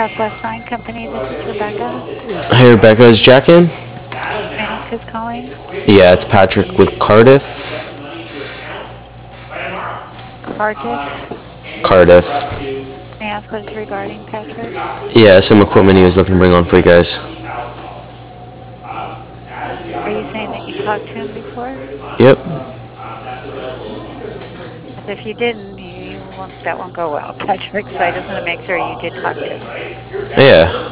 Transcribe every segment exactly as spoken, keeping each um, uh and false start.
Southwest Sign Company. This is Rebecca. Hey Rebecca, is Jack in? May I ask who's calling? Yeah, it's Patrick with Cardiff. Cardiff. Cardiff. May I ask what it's regarding, Patrick? Yeah, some equipment he was looking to bring on for you guys. Are you saying that you talked to him before? Yep. Because if you didn't, you, you won't, that won't go well, Patrick. So I just want to make sure you did talk to him. Yeah.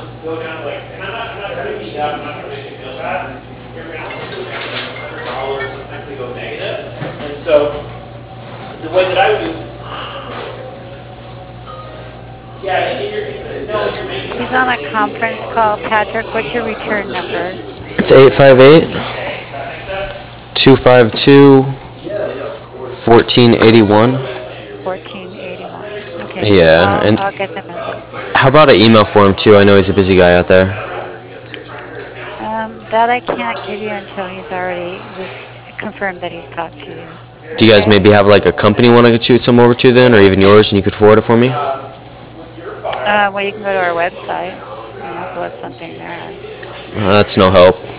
He's on a conference call. Patrick, what's your return number? It's eight five eight, two five two, fourteen eighty-one. fourteen eighty-one. Okay, Yeah, I'll, and I'll get the message. how about an email for him too? I know he's a busy guy out there. Um, that I can't give you until he's already this confirmed that he's talked to you. Do you guys Okay? maybe have like a company one I could shoot some over to then, or even yours, and you could forward it for me? Uh, well, you can go to our website and upload something there. Uh, that's no help.